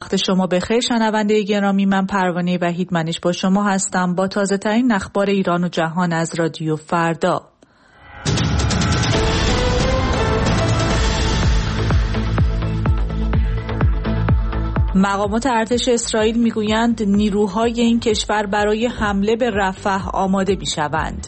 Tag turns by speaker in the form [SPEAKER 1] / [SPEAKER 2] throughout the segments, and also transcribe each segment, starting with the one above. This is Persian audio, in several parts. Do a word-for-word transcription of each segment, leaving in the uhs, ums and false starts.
[SPEAKER 1] وقت شما بخیر شنونده گرامی. من پروانه وحیدمنش با شما هستم با تازه ترین اخبار ایران و جهان از رادیو فردا. مقامات ارتش اسرائیل میگویند نیروهای این کشور برای حمله به رفح آماده میشوند.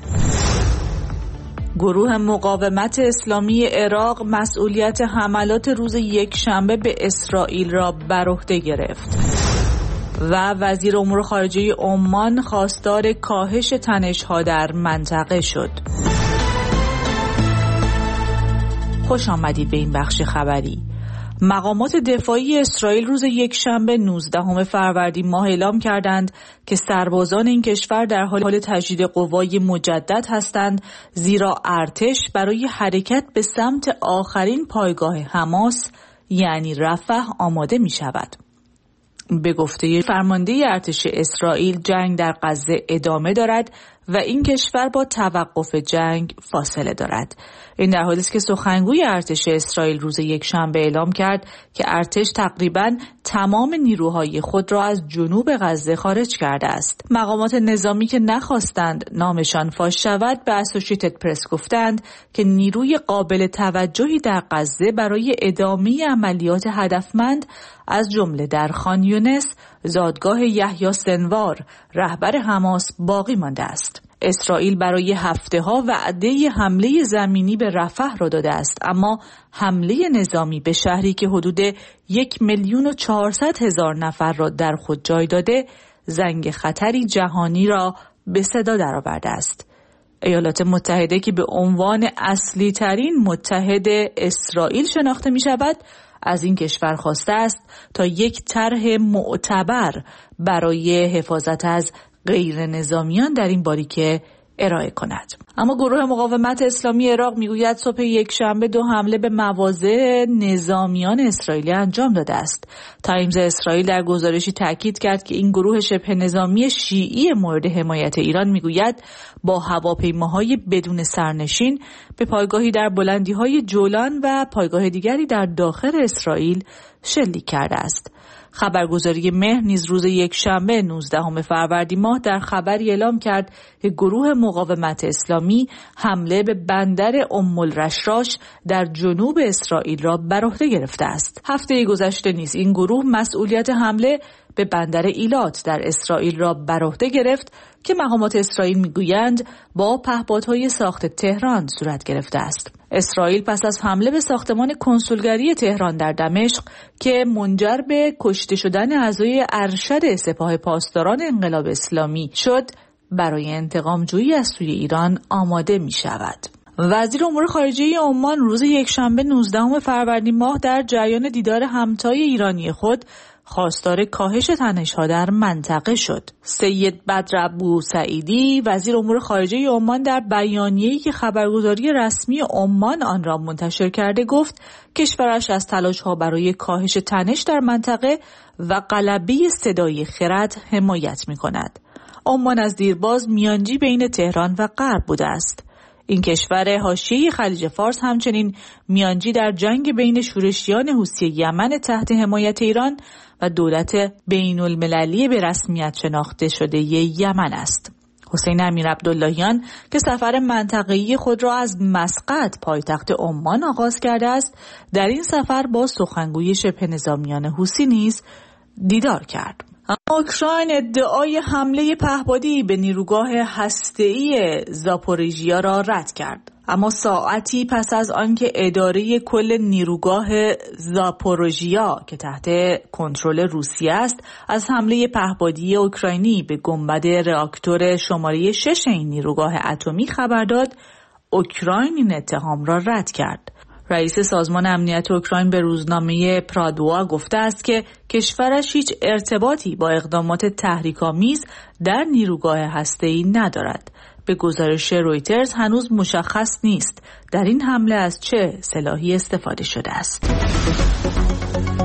[SPEAKER 1] گروه مقاومت اسلامی عراق مسئولیت حملات روز یکشنبه به اسرائیل را بر عهده گرفت و وزیر امور خارجه عمان خواستار کاهش تنش‌ها در منطقه شد. خوش آمدید به این بخش خبری. مقامات دفاعی اسرائیل روز یکشنبه نوزدهم فروردین ماه اعلام کردند که سربازان این کشور در حال تجدید قوای مجدد هستند، زیرا ارتش برای حرکت به سمت آخرین پایگاه حماس یعنی رفح آماده می شود. به گفته فرمانده ارتش اسرائیل جنگ در غزه ادامه دارد و این کشور با توقف جنگ فاصله دارد. این در حالی است که سخنگوی ارتش اسرائیل روز یکشنبه اعلام کرد که ارتش تقریباً تمام نیروهای خود را از جنوب غزه خارج کرده است. مقامات نظامی که نخواستند نامشان فاش شود به اسوشیتد پرس گفتند که نیروی قابل توجهی در غزه برای ادامه عملیات هدفمند از جمله در خان یونس زادگاه یحیی سنوار رهبر حماس باقی مانده است. اسرائیل برای هفته‌ها وعده حمله زمینی به رفح را داده است، اما حمله نظامی به شهری که حدود یک میلیون و چهارصد هزار نفر را در خود جای داده زنگ خطری جهانی را به صدا درآورده است. ایالات متحده که به عنوان اصلی ترین متحد اسرائیل شناخته می شود از این کشور خواسته است تا یک طرح معتبر برای حفاظت از غیر نظامیان در این باریکه ارائه کند. اما گروه مقاومت اسلامی عراق میگوید صبح یکشنبه دو حمله به مواضع نظامیان اسرائیلی انجام داده است. تایمز اسرائیل در گزارشی تاکید کرد که این گروه شبه نظامی شیعی مورد حمایت ایران میگوید با هواپیماهای بدون سرنشین به پایگاهی در بلندی‌های جولان و پایگاه دیگری در داخل اسرائیل شلیک کرده است. خبرگزاری مهر نیز روز یکشنبه نوزدهم فروردین ماه در خبری اعلام کرد که گروه مقاومت اسلامی حمله به بندر ام الرشراش در جنوب اسرائیل را بر عهده گرفته است. هفته گذشته نیز این گروه مسئولیت حمله به بندر ایلات در اسرائیل را بر عهده گرفت که مقامات اسرائیل میگویند با پهپادهای ساخت تهران صورت گرفته است. اسرائیل پس از حمله به ساختمان کنسولگری تهران در دمشق که منجر به کشته شدن اعضای ارشد سپاه پاسداران انقلاب اسلامی شد، برای انتقام جویی از سوی ایران آماده می شود. وزیر امور خارجه عمان روز یکشنبه نوزدهم فروردین ماه در جریان دیدار همتای ایرانی خود خواستار کاهش تنش‌ها در منطقه شد. سید بدر ابو سعیدی وزیر امور خارجه عمان در بیانیه‌ای که خبرگزاری رسمی عمان آن را منتشر کرده گفت کشورش از تلاش‌ها برای کاهش تنش در منطقه و غلبه صدای خرد حمایت می‌کند. عمان از دیرباز میانجی بین تهران و غرب بوده است. این کشور حاشیه خلیج فارس همچنین میانجی در جنگ بین شورشیان حوثی یمن تحت حمایت ایران و دولت بین المللی به رسمیت شناخته شده یمن است. حسین امیر عبداللهیان که سفر منطقه‌ای خود را از مسقط پایتخت عمان آغاز کرده است، در این سفر با سخنگوی شبه نظامیان حوثی نیز دیدار کرد. اما اوکراین ادعای حمله پهپادی به نیروگاه هسته‌ای زاپوریژیا را رد کرد. اما ساعتی پس از آنکه اداره کل نیروگاه زاپوریژیا که تحت کنترل روسیه است از حمله پهپادی اوکراینی به گنبد راکتور شماره شش این نیروگاه اتمی خبر داد، اوکراین این اتهام را رد کرد. رئیس سازمان امنیت اوکراین به روزنامه پرادوا گفته است که کشورش هیچ ارتباطی با اقدامات تحریک‌آمیز در نیروگاه هسته‌ای ندارد. به گزارش رویترز هنوز مشخص نیست در این حمله از چه سلاحی استفاده شده است.